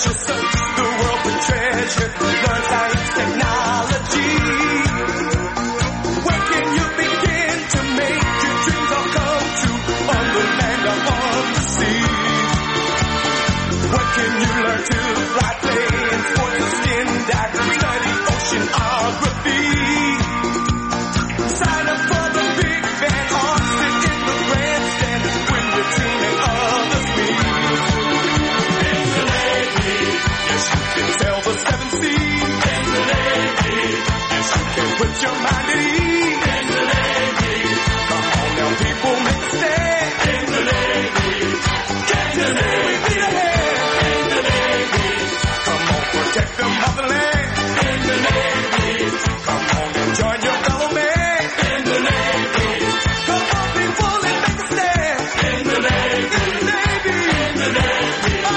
you'll search the world for treasure. Learn science, technology. Where can you begin to make your dreams all come true? On the land or on the sea. Where can you learn to fly, play in sports or skin dive, study oceanography? Sign up for the big band or sit in the grandstand when you're dreaming of the speed. In the Navy, yes you can sail the seven seas. In the Navy, yes you can put your mind at ease. In the Navy, come on now people, make a stand. In the Navy, can't you see we be ahead? In the Navy, come on protect the motherland. In the Navy, come on and join your fellow man. In the Navy, come on people and make a stand. In the Navy, in the Navy, in the Navy. Ah.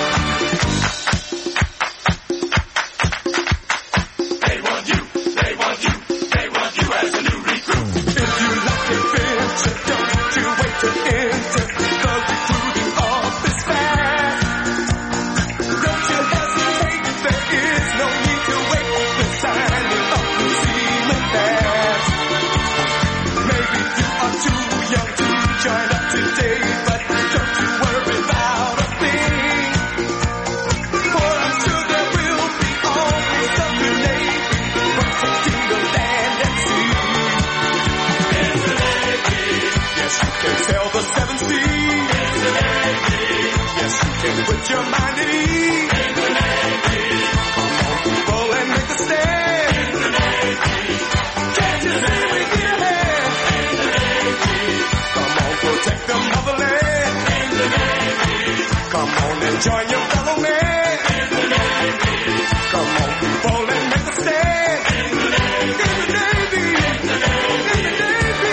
They want you, they want you, they want you as a new recruit. If you like adventure, don't you wait to enter the recruiting office fast. Don't you hesitate, there is no need to wait. The signing up is even fast. Maybe you are too young to join up today, but don't you worry about a thing. For I'm sure there will be always something Navy protecting the land and sea. In the Navy, yes you can sail the seven seas. In the Navy, yes you can put your mind at ease. In the Navy, come on people and make a stand. In the Navy, can't you see we get ahead? In the Navy, come on protect the motherland. In the Navy, come on and join your fellow man. In the Navy, come on people and make a stand. In the Navy, in the Navy, in the Navy, in the Navy.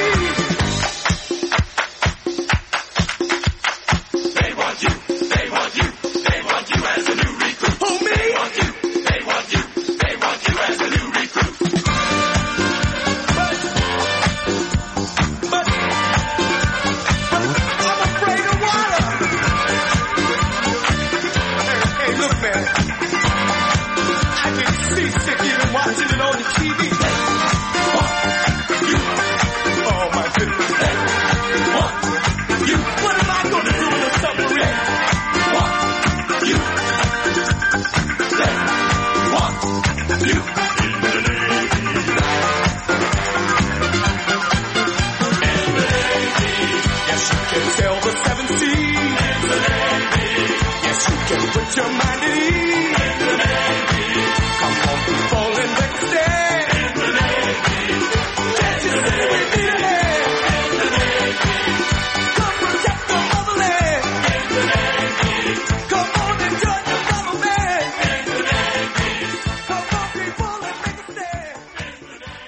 They want you, they want you, they want you as a new recruit. Who, me? They want you, they want you, they want you as a new recruit. But, but, but I'm afraid of water. Hey, hey, look, man. I get seasick even watching it on the T V. What? You? Oh, my goodness. What? You? What am I going to do in a submarine? What? You? What? You? In the Navy. In the Navy. Yes, you can sail the seven seas. In the Navy. Yes, you can put your mind at ease. In the Navy. Come on, people, and make a stand. In the Navy. Can't you see we need ahead? In the Navy. Come protect the motherland. In the Navy. Come on and join your fellow man. In the Navy. Come on, people, and make a stand. In the Navy.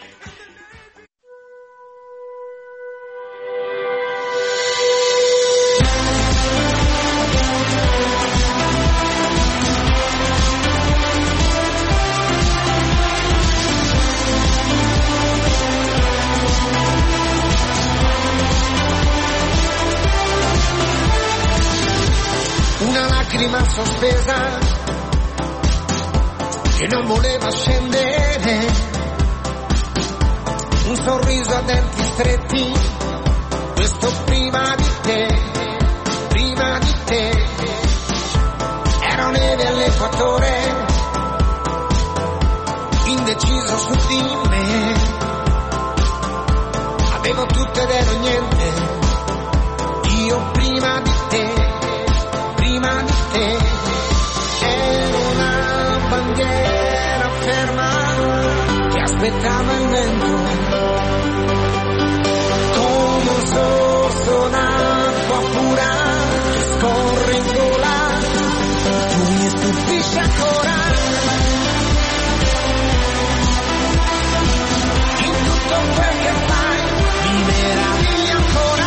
Una lacrima sospesa che non voleva scendere, un sorriso a denti stretti, questo prima di te, prima di te, ero neve all'equatore, indeciso su di me, avevo tutto ed ero niente, io prima di te. Prima di te ero una bandiera ferma che aspettava il vento, come un sorso d'acqua pura che scorre in gola, tu mi stupisci ancora, in tutto quel che fai mi meraviglia ancora.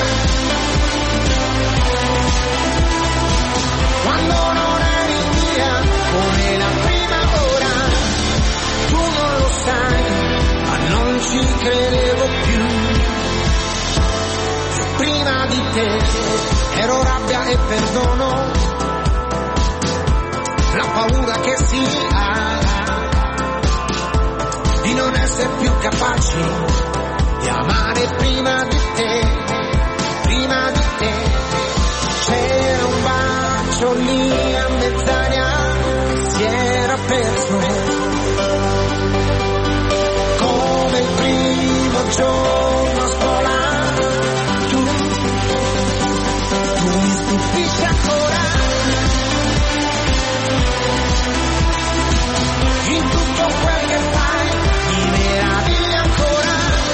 Quando non eri via come la prima ora, tu non lo sai, ma non ci credevo più. Io prima di te ero rabbia e perdono, la paura che si ha di non essere più capaci di amare prima di te, prima di te. C'era un bacio lì a mezz'aria che si era perso, come il primo giorno a scuola. Tu, tu mi stupisci ancora, in tutto quel che fai mi meravigli ancora.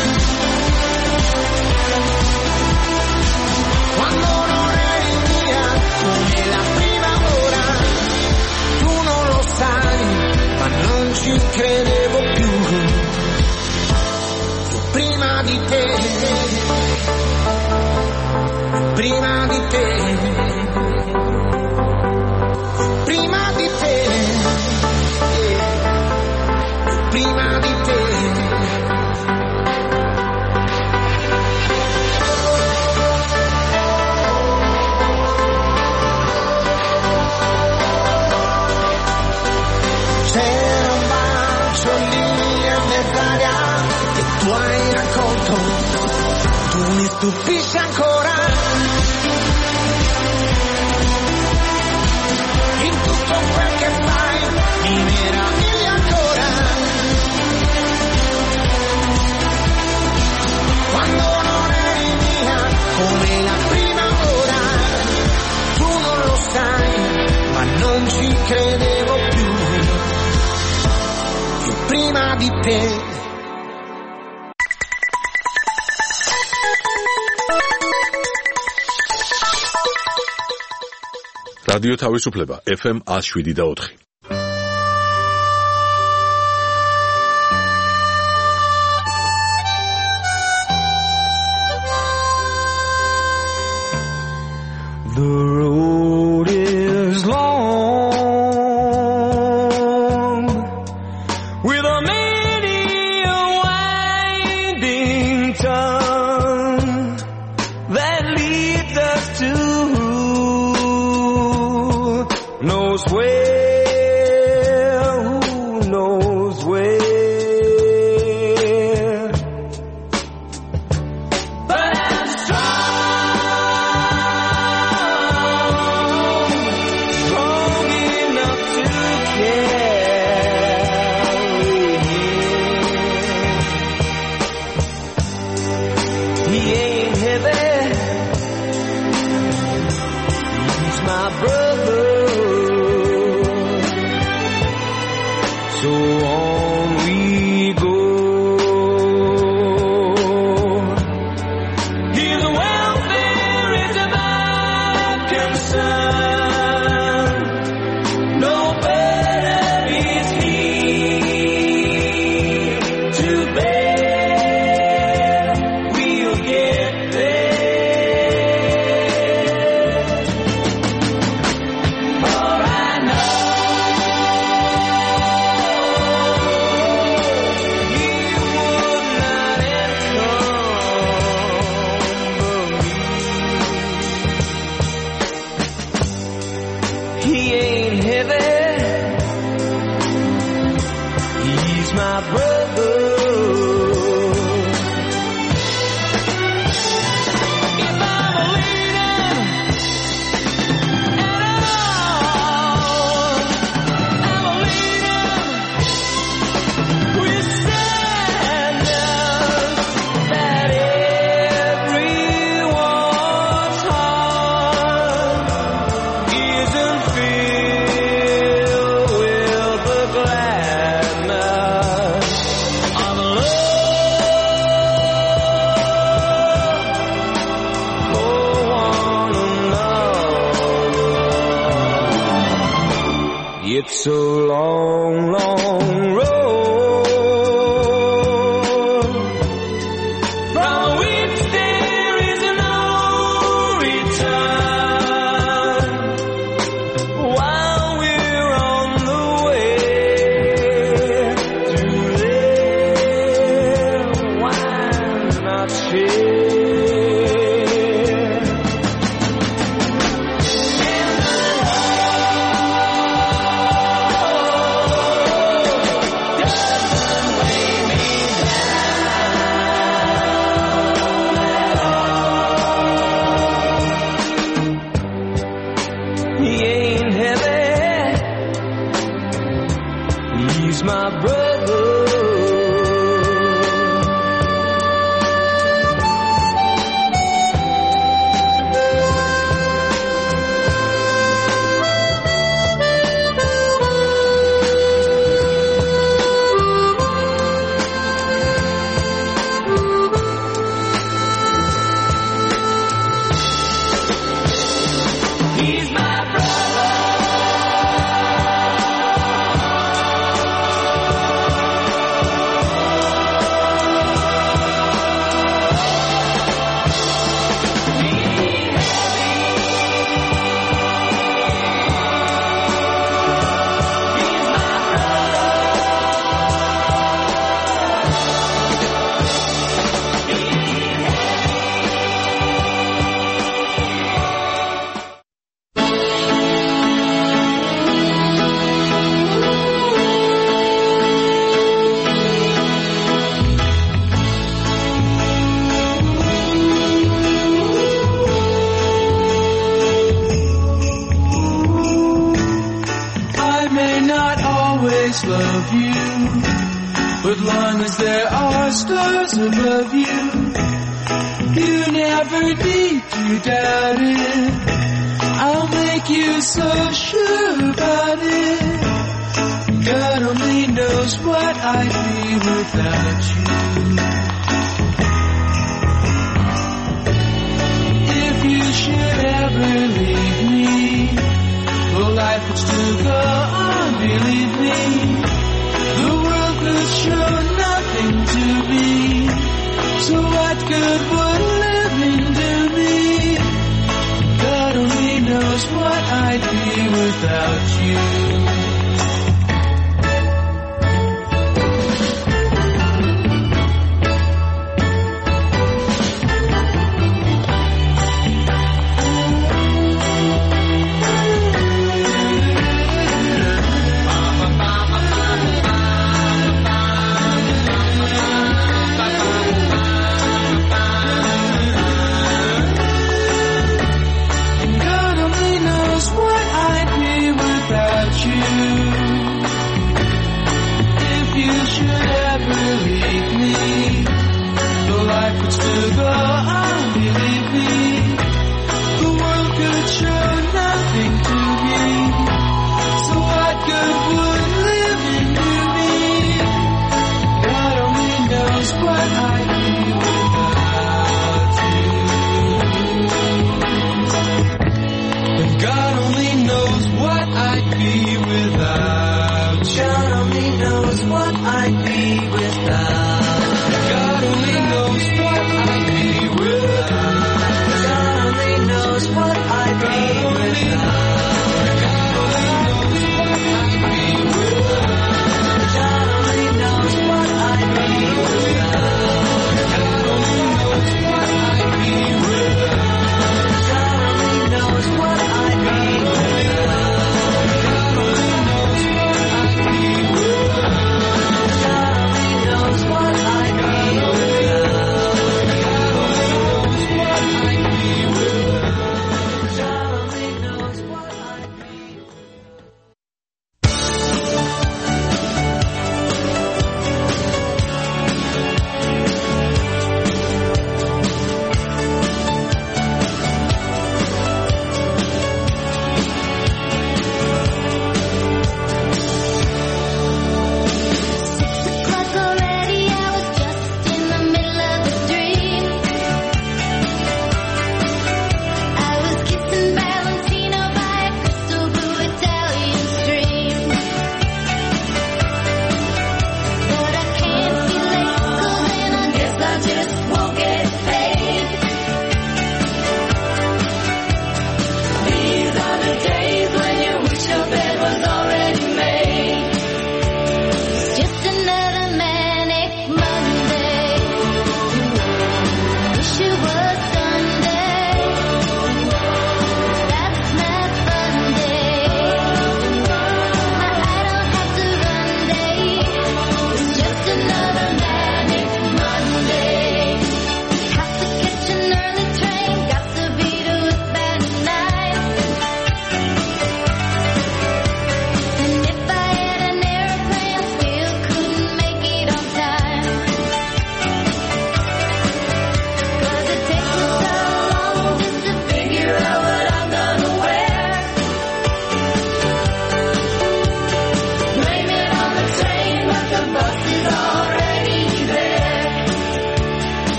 Quando non eri mia come la prima ora, tu non lo sai, ma non ci credevo più. Io prima di te, prima di te, prima di te, prima di te. C'era un bacio lì a mezz'aria che tu hai raccolto, tu mi stupisci ancora, in tutto quel che fai mi meravigli ancora. Quando non eri mia come la prima ora, tu non lo sai, ma non ci credevo più. Io prima di te. რადიო თავისუფლება ეფ ემ one oh seven და four. The road is long with a many a winding tongue that leads us to knows where, who knows where. But I'm strong, strong enough to carry him. He ain't heavy, he's my brother. So on we go. His welfare is my concern. No burden is he to bear. We'll get there. For I know he ain't heavy, he's my brother. If I'm a leader at all, I'm a leader with standards that everyone's heart isn't filled with the gladness of love for one another. It's a long, long road from which there is no return. While we're on the way to there, why not share? In the always love you, but long as there are stars above you, you never need to doubt it. I'll make you so sure about it. God only knows what I'd be without you. If you should ever leave me, well, life would still go on, believe me. The world could show nothing to me, so what good would living do me? God only knows what I'd be without you.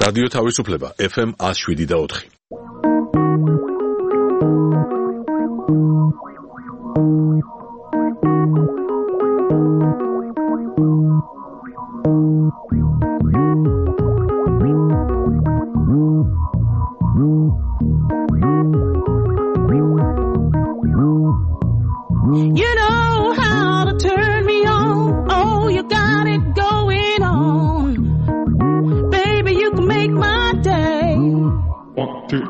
რადიო თავისუფლება ეფ ემ one oh seven და four. You know how to turn me on. Oh, you got it going on. Baby, you can make my day. One, two.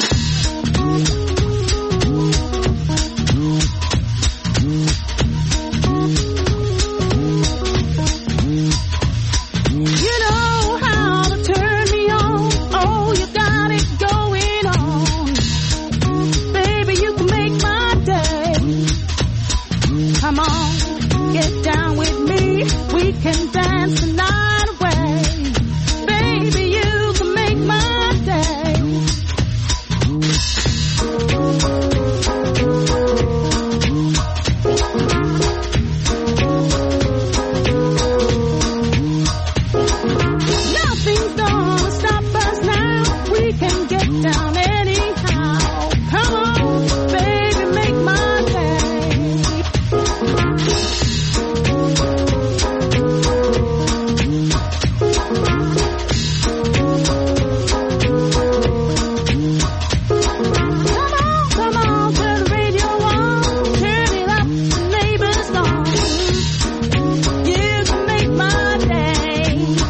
You know how to turn me on. Oh, you got it going on. Baby, you can make my day. Come on, get down with me. We can dance the night away. Baby, you can make my day. Nothing's gonna stop us now. We can get down anyhow. Come on, baby, make my day. Come on, turn the radio on, turn it up, the neighbors on. You can make my day.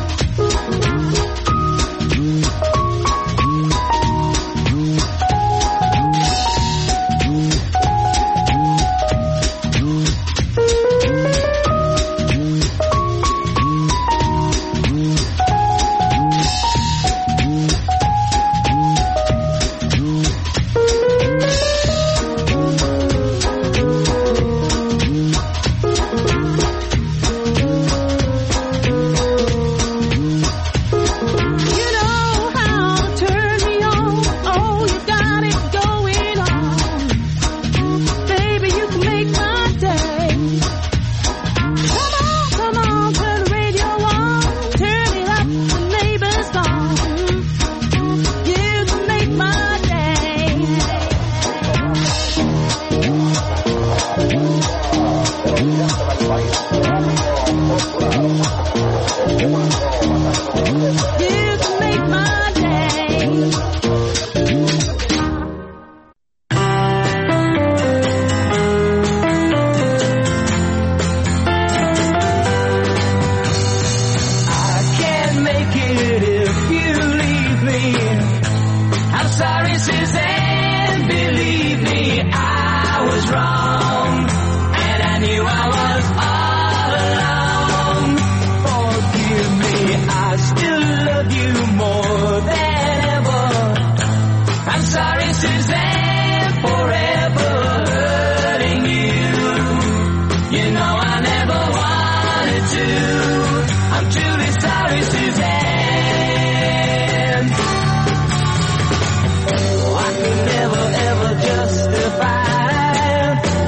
You know how to turn me on. Oh, you got it going on. Baby, you can make my day. Come on, come on, turn the radio on, turn it up, the neighbors on. You can make my day. You can make my day. I can't make it if you leave me. I'm sorry, Suzanne, believe me, I was wrong, and I knew I was all alone. Forgive me, I still love you more than ever. I'm sorry, Suzanne, forever hurting you. You know I never wanted to. I'm truly sorry, Suzanne. Oh, I could never ever justify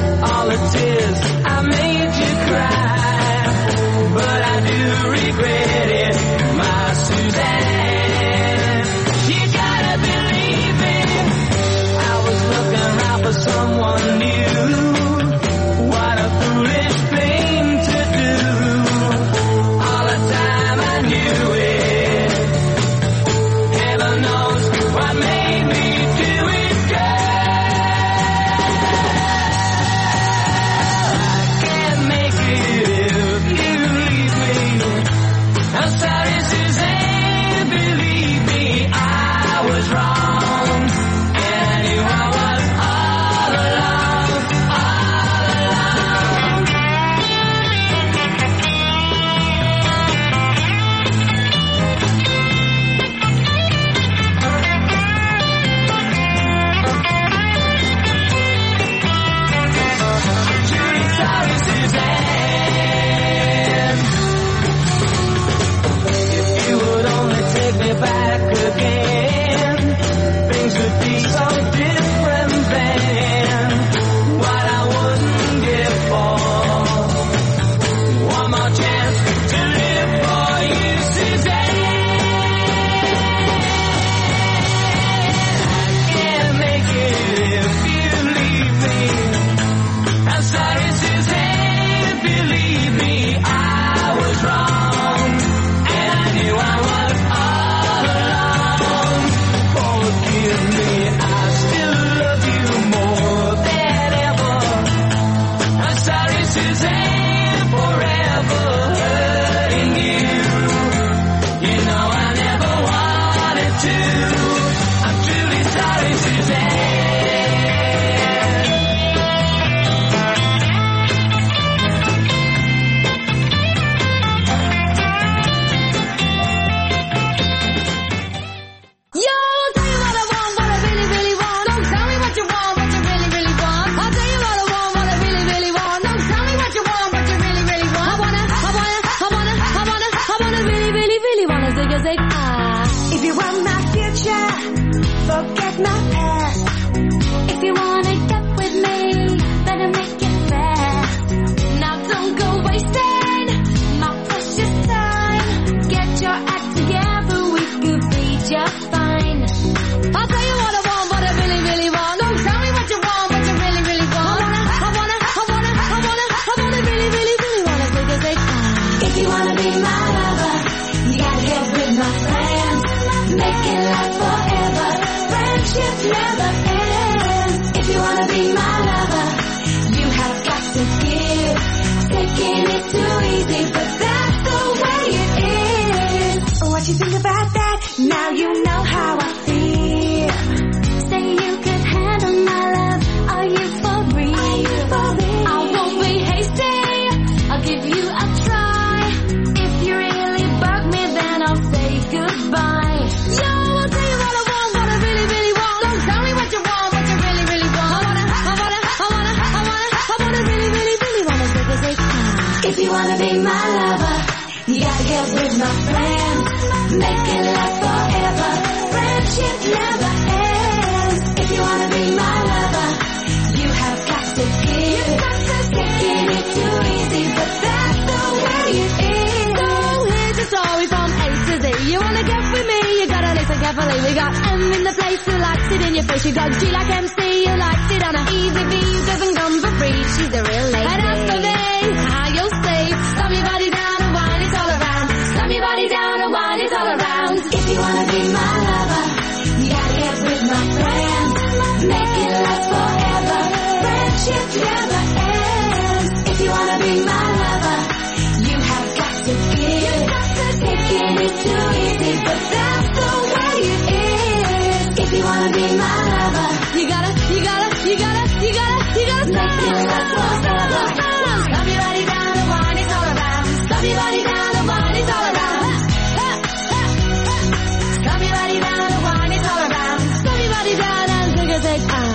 just fine. I'll tell you what I want, what I really, really want. Don't tell me what you want, what you really, really want. I wanna, I wanna, I wanna, I wanna, really, really, really wanna take a take time. If you wanna be my lover, you gotta get with my friends. Make it last forever. Friendship never ends. If you wanna be my lover, you have got to give. Taking it too easy, but that's the way it is. What you think about that? Now you know how I feel. Say you could handle my love. Are you for real? Are you for real? I won't be hasty. I'll give you a try. If you really bug me, then I'll say goodbye. Yo, I'll tell you what I want, what I really, really want. Don't tell me what you want, what you really, really want. I wanna, I wanna, I wanna, I wanna, I wanna really, really, really wanna take a take time. If you wanna be my lover, you gotta get with my friends. Make it last forever. Friendship never ends. If you wanna be my lover, you have got to give. Taking it too easy, but that's the way it is. So here's a story from A to Z. You wanna get with me, you gotta listen carefully. We got M in the place who likes it in your face. You got G like M C, who likes it on a easy V, who doesn't come for free. She's a real lady. And as for me, how you'll say, slam your body down and wine it all around. Slam your body down and wine it all around. If you wanna be my lover, you gotta get with my friends. Make it last forever. Friendship never ends. If you wanna be my lover, you have got to give. Taking it too easy, but that's the way it is. If you wanna be my lover, you gotta, you gotta, you gotta, you gotta, you gotta make it last forever. Slam your body down and wine it all around. Slam your body down and wine it all around. Slam your body down and wine it all around. Slam your body down and take a take time.